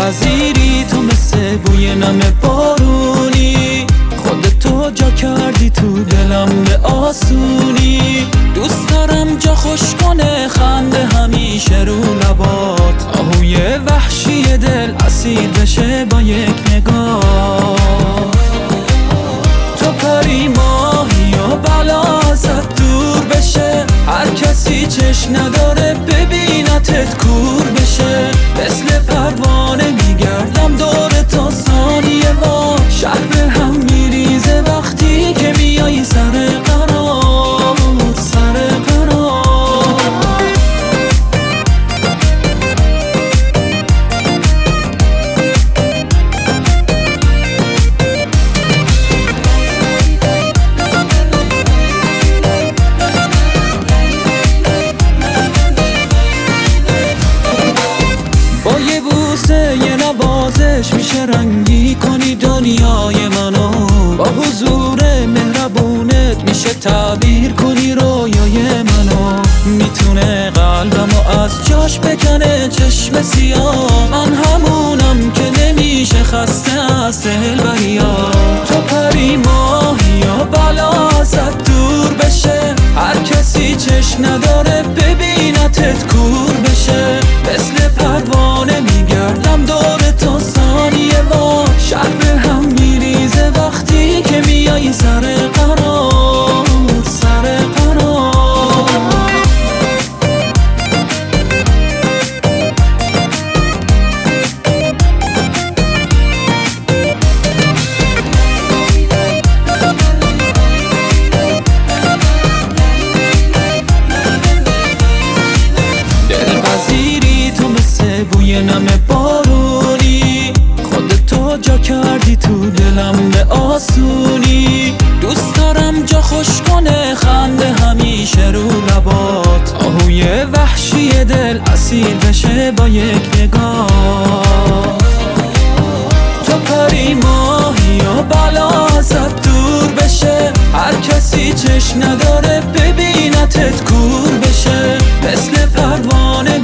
دلپذیری تو مثل بوی نم بارونی، خودتو جا کردی تو دلم به آسونی. دوست دارم جا خوش کنه خنده همیشه رو لبات، آهوی وحشی دل اسیر بشه با یک نگاه. تو پری ماهی و بلا ازت دور بشه، هر کسی چشم نداره ببینتت کور بشه. مثل پروانه میگردم دور تا ثانیه وا، شهر به هم میریزه وقتی که میای سر قرار، سر قرار. با یه بوسه یه نوازش میشه رنگی کنی دنیای منو، با حضور مهربونت میشه تعبیر کنی رویای منو. میتونه قلبمو از جاش بکنه چشم سیاه، من همونم که نمیشه خسته از دلبریا. تو پری ماهی یا بلا ازت دور بشه، هر کسی چشم نداره ببینتت کور بشه. مثل پروانه میگردم دور تا ثانیه وا، شهر به هم میریزه وقتی که میای سر قرار، سر قرار. دلپذیری تو مثل بوی نم بارونی، خودتو جا کردی تو دلم به آسونی. دوست دارم جا خوش کنه خنده همیشه رو لبات، آهوی وحشی دل اسیر بشه با یک نگاه. تو پری ماهی یا بلا ازت دور بشه، هر کسی چشم نداره ببینتت کور بشه. مثل پروانه